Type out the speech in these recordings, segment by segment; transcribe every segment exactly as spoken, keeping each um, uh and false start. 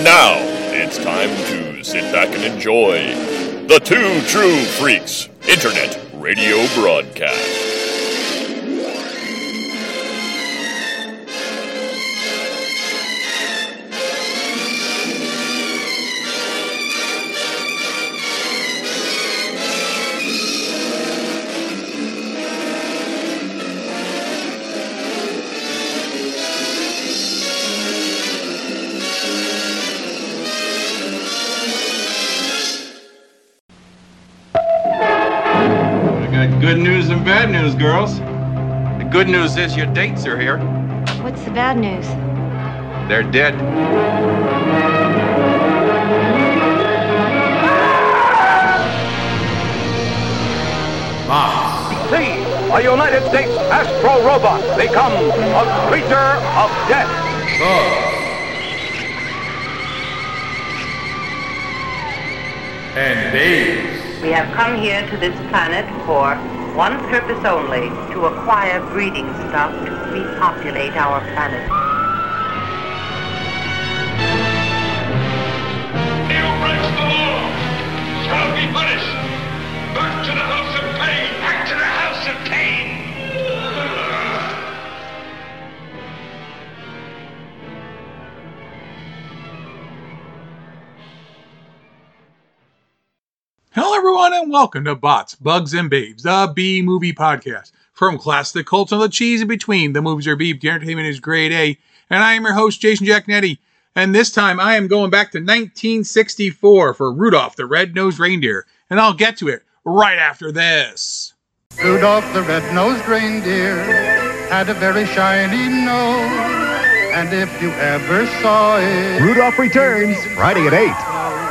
And now, it's time to sit back and enjoy the Two True Freaks Internet Radio Broadcast. Good news and bad news, girls. The good news is your dates are here. What's the bad news? They're dead. Ah. See, a United States Astro Robot become a creature of death. Oh. And babes. We have come here to this planet for one purpose only, to acquire breeding stock to repopulate our planet. He who breaks the law shall be punished. Back to the house of pain. Back to the house of pain. Hello, everyone, and welcome to Bots, Bugs, and Babes, the B-Movie Podcast. From classic cults on the cheese in between, the movies are beep, the entertainment is grade A, and I am your host, Jason Jacknetti. And this time, I am going back to nineteen sixty-four for Rudolph the Red-Nosed Reindeer, and I'll get to it right after this. Rudolph the red-nosed reindeer had a very shiny nose, and if you ever saw it... Rudolph returns Friday at eight.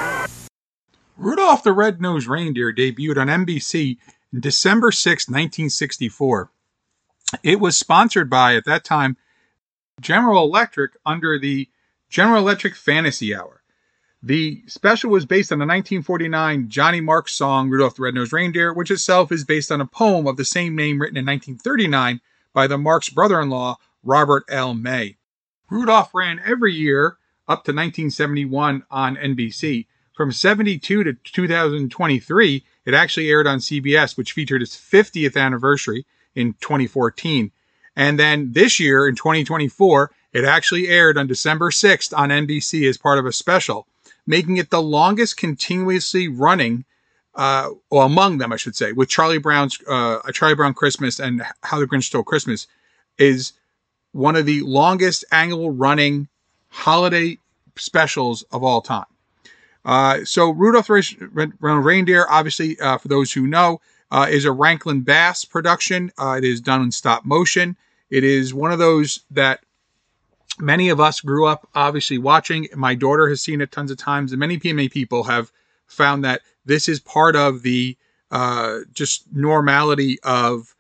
Rudolph the Red-Nosed Reindeer debuted on N B C on December sixth, nineteen sixty-four. It was sponsored by, at that time, General Electric under the General Electric Fantasy Hour. The special was based on the nineteen forty-nine Johnny Marks song, Rudolph the Red-Nosed Reindeer, which itself is based on a poem of the same name written in nineteen thirty-nine by the Marks brother-in-law, Robert L. May. Rudolph ran every year up to nineteen seventy-one on N B C. From seventy-two to two thousand twenty-three, it actually aired on C B S, which featured its fiftieth anniversary in twenty fourteen. And then this year, in twenty twenty-four, it actually aired on December sixth on N B C as part of a special, making it the longest continuously running, uh, or among them, I should say, with Charlie Brown's uh, A Charlie Brown Christmas and How the Grinch Stole Christmas, is one of the longest annual running holiday specials of all time. Uh, so Rudolph the Red-Nosed Reindeer, obviously, uh, for those who know, uh, is a Rankin Bass production. Uh, it is done in stop motion. It is one of those that many of us grew up, obviously, watching. My daughter has seen it tons of times, and many, many people have found that this is part of the uh, just normality of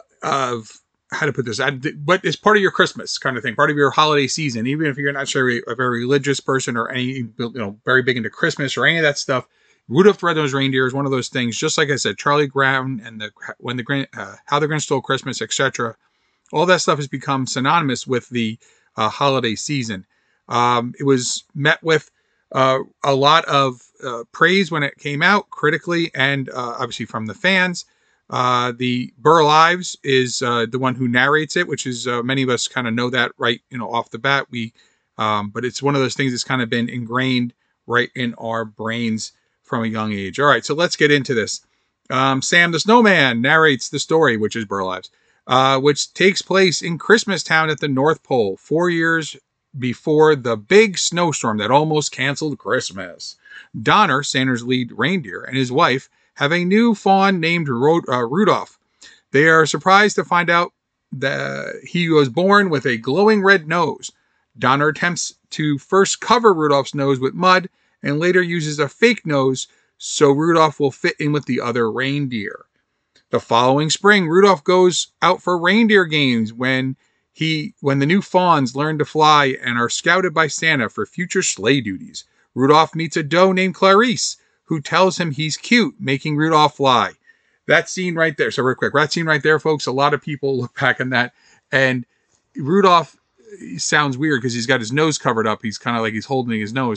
of how to put this, but it's part of your Christmas kind of thing, part of your holiday season. Even if you're not sure a very religious person or any, you know, very big into Christmas or any of that stuff, Rudolph the Red-Nosed Reindeer is one of those things. Just like I said, Charlie Brown and the when the uh, How the Grinch Stole Christmas, et cetera. All that stuff has become synonymous with the uh, holiday season. Um, it was met with uh, a lot of uh, praise when it came out, critically and uh, obviously from the fans. Uh, the Burl Ives is uh, the one who narrates it, which is uh, many of us kind of know that right, you know, off the bat. We, um, but it's one of those things that's kind of been ingrained right in our brains from a young age. All right, so let's get into this. Um, Sam the Snowman narrates the story, which is Burl Ives, uh, which takes place in Christmastown at the North Pole, four years before the big snowstorm that almost canceled Christmas. Donner, Santa's lead reindeer, and his wife have a new fawn named Ro- uh, Rudolph. They are surprised to find out that he was born with a glowing red nose. Donner attempts to first cover Rudolph's nose with mud and later uses a fake nose so Rudolph will fit in with the other reindeer. The following spring, Rudolph goes out for reindeer games when he when the new fawns learn to fly and are scouted by Santa for future sleigh duties. Rudolph meets a doe named Clarice, who tells him he's cute, making Rudolph fly. That scene right there. So real quick, that scene right there, folks, a lot of people look back on that. And Rudolph sounds weird because he's got his nose covered up. He's kind of like he's holding his nose.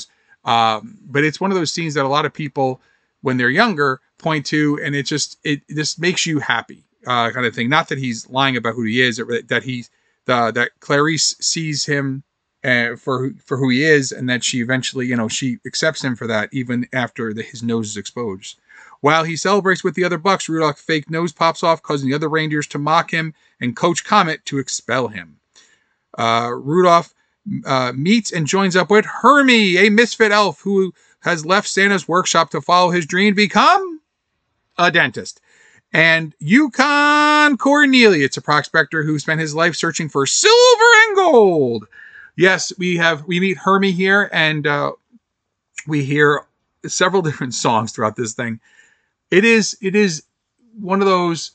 Um, but it's one of those scenes that a lot of people, when they're younger, point to, and it just it just makes you happy, uh, kind of thing. Not that he's lying about who he is, or that he the that Clarice sees him uh, for for who he is, and that she eventually, you know, she accepts him for that, even after the, his nose is exposed. While he celebrates with the other Bucks, Rudolph's fake nose pops off, causing the other reindeers to mock him and Coach Comet to expel him. Uh, Rudolph uh, meets and joins up with Hermie, a misfit elf who has left Santa's workshop to follow his dream to become a dentist. And Yukon Cornelius, it's a prospector who spent his life searching for silver and gold. Yes, we have we meet Hermie here, and uh, we hear several different songs throughout this thing. It is it is one of those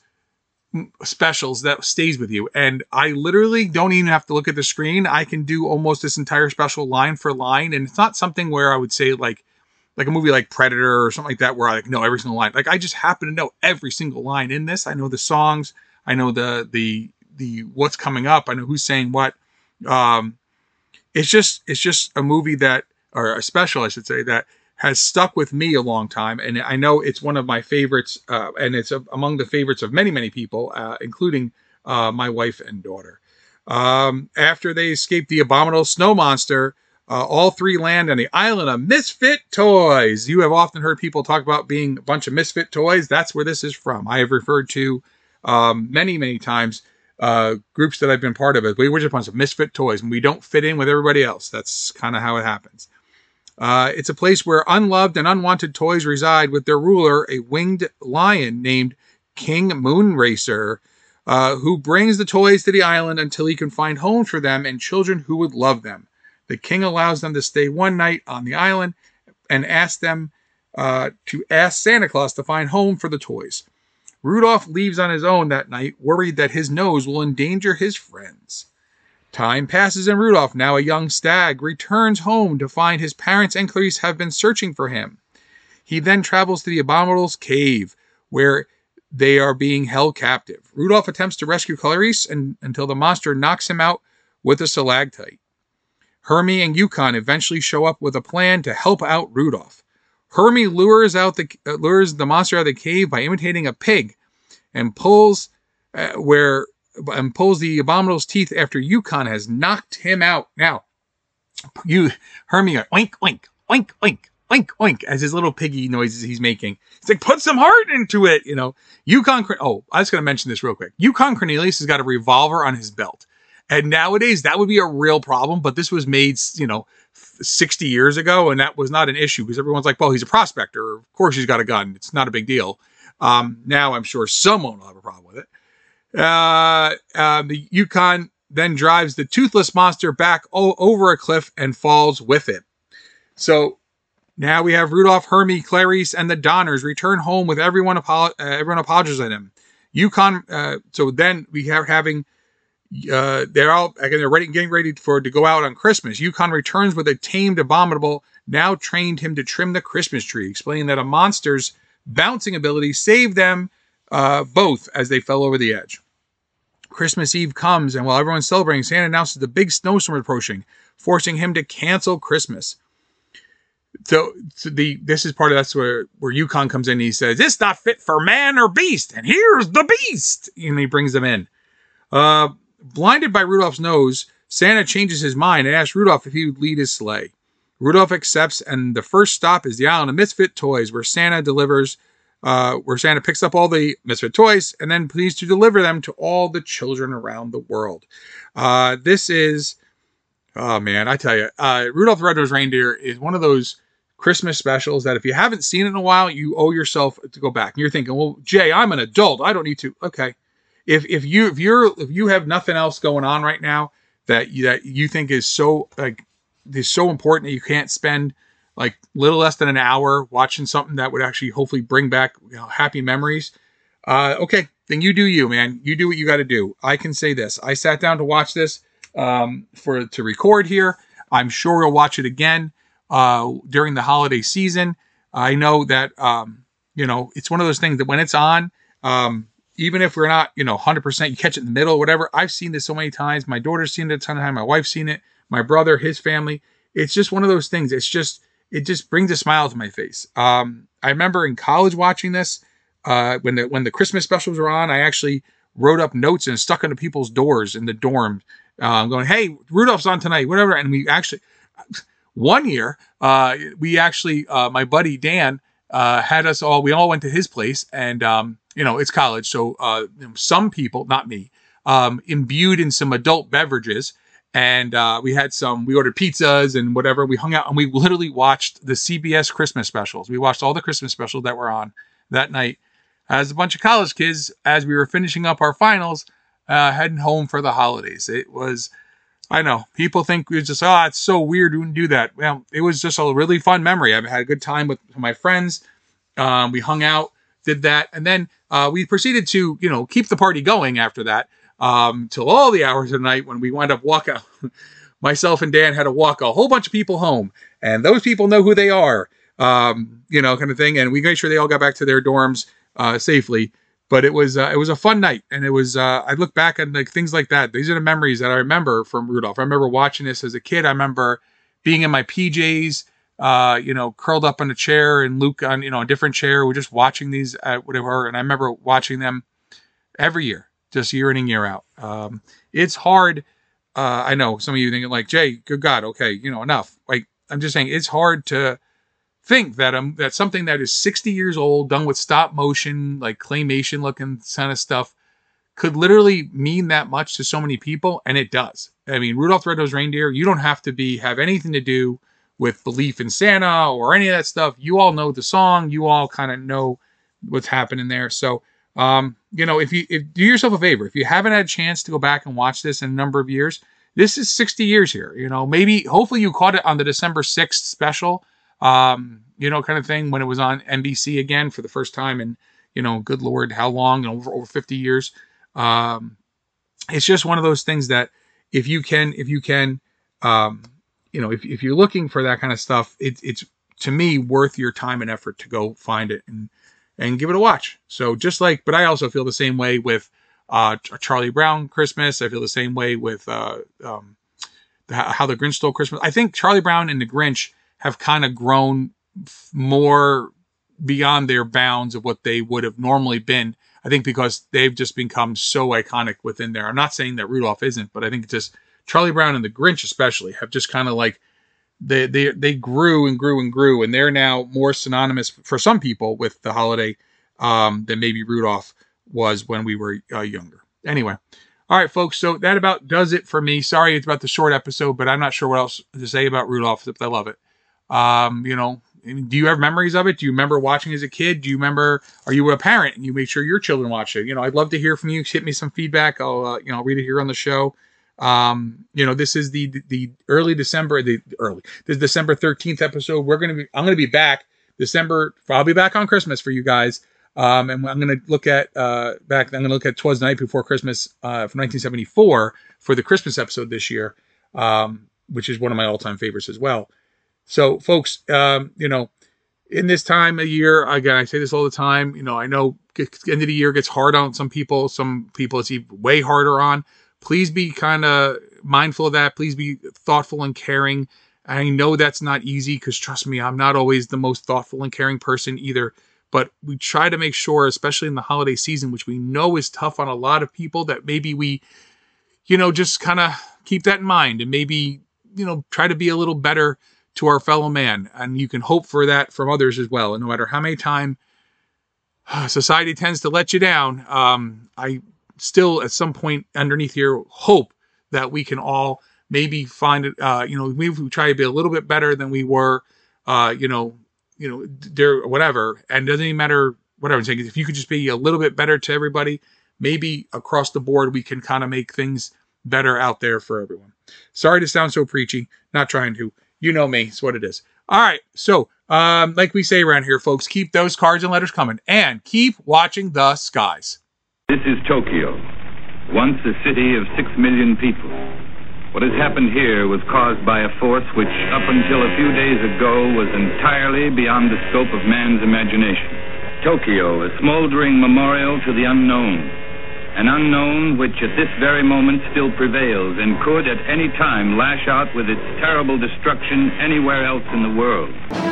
specials that stays with you, and I literally don't even have to look at the screen. I can do almost this entire special line for line, and it's not something where I would say like like a movie like Predator or something like that where I like know every single line. Like I just happen to know every single line in this. I know the songs, I know the the the what's coming up, I know who's saying what. Um, it's just it's just a movie that, or a special I should say, that has stuck with me a long time, and I know it's one of my favorites, uh, and it's a, among the favorites of many, many people, uh, including uh, my wife and daughter. Um, after they escape the abominable snow monster, uh, all three land on the island of misfit toys. You have often heard people talk about being a bunch of misfit toys. That's where this is from. I have referred to um, many, many times uh, groups that I've been part of as we were just a bunch of misfit toys, and we don't fit in with everybody else. That's kind of how it happens. Uh, it's a place where unloved and unwanted toys reside with their ruler, a winged lion named King Moonracer, uh, who brings the toys to the island until he can find homes for them and children who would love them. The king allows them to stay one night on the island and asks them uh, to ask Santa Claus to find home for the toys. Rudolph leaves on his own that night, worried that his nose will endanger his friends. Time passes and Rudolph, now a young stag, returns home to find his parents and Clarice have been searching for him. He then travels to the Abominable's cave, where they are being held captive. Rudolph attempts to rescue Clarice and, until the monster knocks him out with a stalactite. Hermie and Yukon eventually show up with a plan to help out Rudolph. Hermie lures out the uh, lures the monster out of the cave by imitating a pig, and pulls uh, where. and pulls the Abominable's teeth after Yukon has knocked him out. Now, you, Hermie, oink, oink, oink, oink, oink, oink, as his little piggy noises he's making. He's like, put some heart into it, you know. Yukon, oh, I was going to mention this real quick. Yukon Cornelius has got a revolver on his belt. And nowadays, that would be a real problem, but this was made, you know, sixty years ago, and that was not an issue, because everyone's like, well, he's a prospector. Of course he's got a gun. It's not a big deal. Um, now I'm sure someone will have a problem with it. Uh, uh, the Yukon then drives the toothless monster back o- over a cliff and falls with it. So now we have Rudolph, Hermie, Clarice, and the Donners return home with everyone apolo- uh, everyone apologizes to them. Yukon. Uh, so then we have having. Uh, they're all again. They're ready, getting ready for to go out on Christmas. Yukon returns with a tamed abominable. Now trained him to trim the Christmas tree, explaining that a monster's bouncing ability saved them. Uh, both as they fell over the edge. Christmas Eve comes, and while everyone's celebrating, Santa announces the big snowstorm approaching, forcing him to cancel Christmas. So, so the this is part of that's where where Yukon comes in. And he says, "This not fit for man or beast, and here's the beast." And he brings them in. Uh, blinded by Rudolph's nose, Santa changes his mind and asks Rudolph if he would lead his sleigh. Rudolph accepts, and the first stop is the island of misfit toys, where Santa delivers. Uh, where Santa picks up all the misfit toys and then pleads to deliver them to all the children around the world. Uh, this is, oh man, I tell you, uh, Rudolph the Red-Nosed Reindeer is one of those Christmas specials that if you haven't seen it in a while, you owe yourself to go back. And you're thinking, well, Jay, I'm an adult. I don't need to. Okay. If, if you, if you're, if you have nothing else going on right now that you, that you think is so, like, is so important that you can't spend like little less than an hour watching something that would actually hopefully bring back, you know, happy memories. Uh, okay, then you do you, man. You do what you got to do. I can say this. I sat down to watch this um, for to record here. I'm sure we'll watch it again uh, during the holiday season. I know that, um, you know, it's one of those things that when it's on, um, even if we're not, you know, one hundred percent, you catch it in the middle or whatever. I've seen this so many times. My daughter's seen it a ton of times. My wife's seen it. My brother, his family. It's just one of those things. It's just, it just brings a smile to my face. Um, I remember in college watching this, uh, when the, when the Christmas specials were on, I actually wrote up notes and stuck into people's doors in the dorm, uh, going, hey, Rudolph's on tonight, whatever. And we actually, one year, uh, we actually, uh, my buddy Dan, uh, had us all, we all went to his place, and, um, you know, it's college. So, uh, some people, not me, um, imbued in some adult beverages. And, uh, we had some, we ordered pizzas and whatever. We hung out and we literally watched the C B S Christmas specials. We watched all the Christmas specials that were on that night as a bunch of college kids, as we were finishing up our finals, uh, heading home for the holidays. It was, I know people think we just, oh, it's so weird. We wouldn't do that. Well, it was just a really fun memory. I've had a good time with my friends. Um, we hung out, did that. And then, uh, we proceeded to, you know, keep the party going after that. Um, till all the hours of the night when we wound up walking. Myself and Dan had to walk a whole bunch of people home, and those people know who they are, um, you know, kind of thing. And we made sure they all got back to their dorms uh, safely. But it was uh, it was a fun night, and it was. Uh, I look back at like things like that. These are the memories that I remember from Rudolph. I remember watching this as a kid. I remember being in my P Js, uh, you know, curled up on a chair, and Luke on you know a different chair. We're just watching these at whatever, and I remember watching them every year. Just year in and year out. Um, it's hard. Uh, I know some of you thinking like, Jay, good God. Okay. You know, enough. Like, I'm just saying it's hard to think that, um, that something that is sixty years old, done with stop motion, like claymation looking kind of stuff, could literally mean that much to so many people. And it does. I mean, Rudolph the Red-Nosed Reindeer, you don't have to be, have anything to do with belief in Santa or any of that stuff. You all know the song. You all kind of know what's happening there. So, Um, you know, if you if, do yourself a favor, if you haven't had a chance to go back and watch this in a number of years, this is sixty years here. You know, maybe, hopefully you caught it on the December sixth special, um, you know, kind of thing, when it was on N B C again for the first time in, you know, good Lord, how long, you know, over, over fifty years. Um, it's just one of those things that if you can, if you can, um, you know, if, if you're looking for that kind of stuff, it, it's, to me, worth your time and effort to go find it and, and give it a watch. So just like, but I also feel the same way with uh, Charlie Brown Christmas. I feel the same way with uh, um, the, How the Grinch Stole Christmas. I think Charlie Brown and the Grinch have kind of grown f- more beyond their bounds of what they would have normally been. I think because they've just become so iconic within there. I'm not saying that Rudolph isn't, but I think it's just Charlie Brown and the Grinch especially have just kind of like, They, they they grew and grew and grew, and they're now more synonymous for some people with the holiday um, than maybe Rudolph was when we were uh, younger. Anyway, all right, folks, so that about does it for me. Sorry it's about the short episode, but I'm not sure what else to say about Rudolph, except I love it. Um, you know, do you have memories of it? Do you remember watching as a kid? Do you remember, are you a parent and you make sure your children watch it? You know, I'd love to hear from you. Hit me some feedback. I'll, uh, you know, read it here on the show. Um, you know, this is the, the early December, the early, this December thirteenth episode. We're going to be, I'm going to be back December. I'll be back on Christmas for you guys. Um, and I'm going to look at, uh, back, I'm going to look at 'Twas the Night Before Christmas, uh, from nineteen seventy-four for the Christmas episode this year. Um, which is one of my all time favorites as well. So folks, um, you know, in this time of year, again, I say this all the time, you know, I know the end of the year gets hard on some people, some people it's even way harder on. Please be kind of mindful of that. Please be thoughtful and caring. I know that's not easy because trust me, I'm not always the most thoughtful and caring person either. But we try to make sure, especially in the holiday season, which we know is tough on a lot of people, that maybe we, you know, just kind of keep that in mind and maybe, you know, try to be a little better to our fellow man. And you can hope for that from others as well. And no matter how many times society tends to let you down, um, I still at some point underneath here hope that we can all maybe find it, uh, you know, maybe we try to be a little bit better than we were, uh, you know, you know, there, whatever. And it doesn't even matter, whatever I'm saying, if you could just be a little bit better to everybody, maybe across the board, we can kind of make things better out there for everyone. Sorry to sound so preachy, not trying to, you know me, it's what it is. All right. So, um, like we say around here, folks, keep those cards and letters coming and keep watching the skies. This is Tokyo, once a city of six million people. What has happened here was caused by a force which, up until a few days ago, was entirely beyond the scope of man's imagination. Tokyo, a smoldering memorial to the unknown, an unknown which at this very moment still prevails and could at any time lash out with its terrible destruction anywhere else in the world.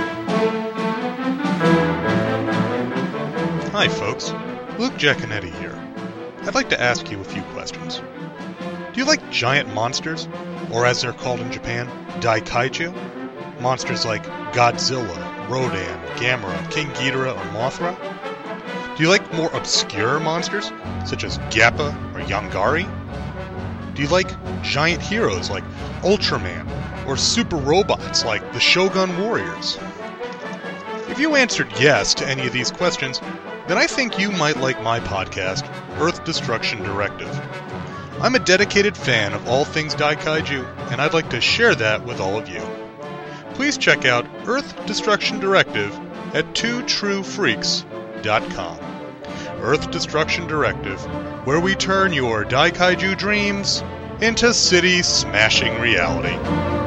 Hi folks, Luke Giaconetti here. I'd like to ask you a few questions. Do you like giant monsters, or as they're called in Japan, Daikaiju? Monsters like Godzilla, Rodan, Gamera, King Ghidorah, or Mothra? Do you like more obscure monsters, such as Gappa or Yongari? Do you like giant heroes like Ultraman, or super robots like the Shogun Warriors? If you answered yes to any of these questions, then I think you might like my podcast, Earth Destruction Directive. I'm a dedicated fan of all things Daikaiju, and I'd like to share that with all of you. Please check out Earth Destruction Directive at two true freaks dot com. Earth Destruction Directive, where we turn your Daikaiju dreams into city-smashing reality.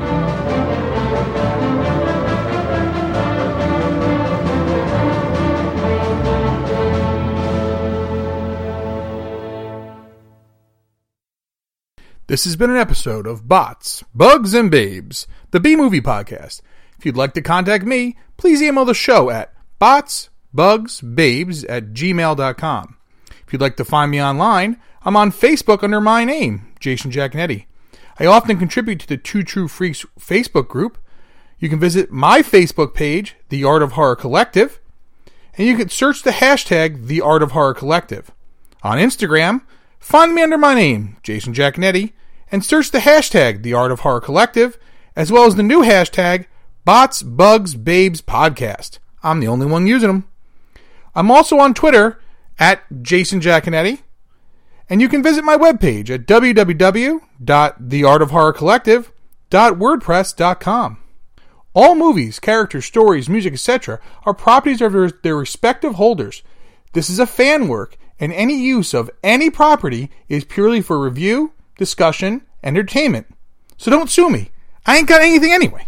This has been an episode of Bots, Bugs, and Babes, the B-Movie Podcast. If you'd like to contact me, please email the show at botsbugsbabes at gmail dot com. If you'd like to find me online, I'm on Facebook under my name, Jason Giaconetti. I often contribute to the Two True Freaks Facebook group. You can visit my Facebook page, The Art of Horror Collective, and you can search the hashtag The Art of Horror Collective. On Instagram, find me under my name, Jason Giaconetti, and search the hashtag The Art of Horror Collective, as well as the new hashtag Bots, Bugs, Babes Podcast. I'm the only one using them. I'm also on Twitter at Jason Giaconetti, and you can visit my webpage at w w w dot the art of horror collective dot wordpress dot com. All movies, characters, stories, music, et cetera are properties of their, their respective holders. This is a fan work, and any use of any property is purely for review, discussion, entertainment. So don't sue me. I ain't got anything anyway.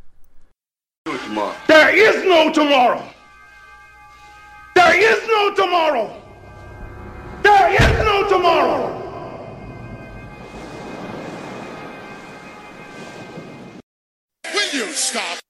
There is no tomorrow. There is no tomorrow. There is no tomorrow. Will you stop?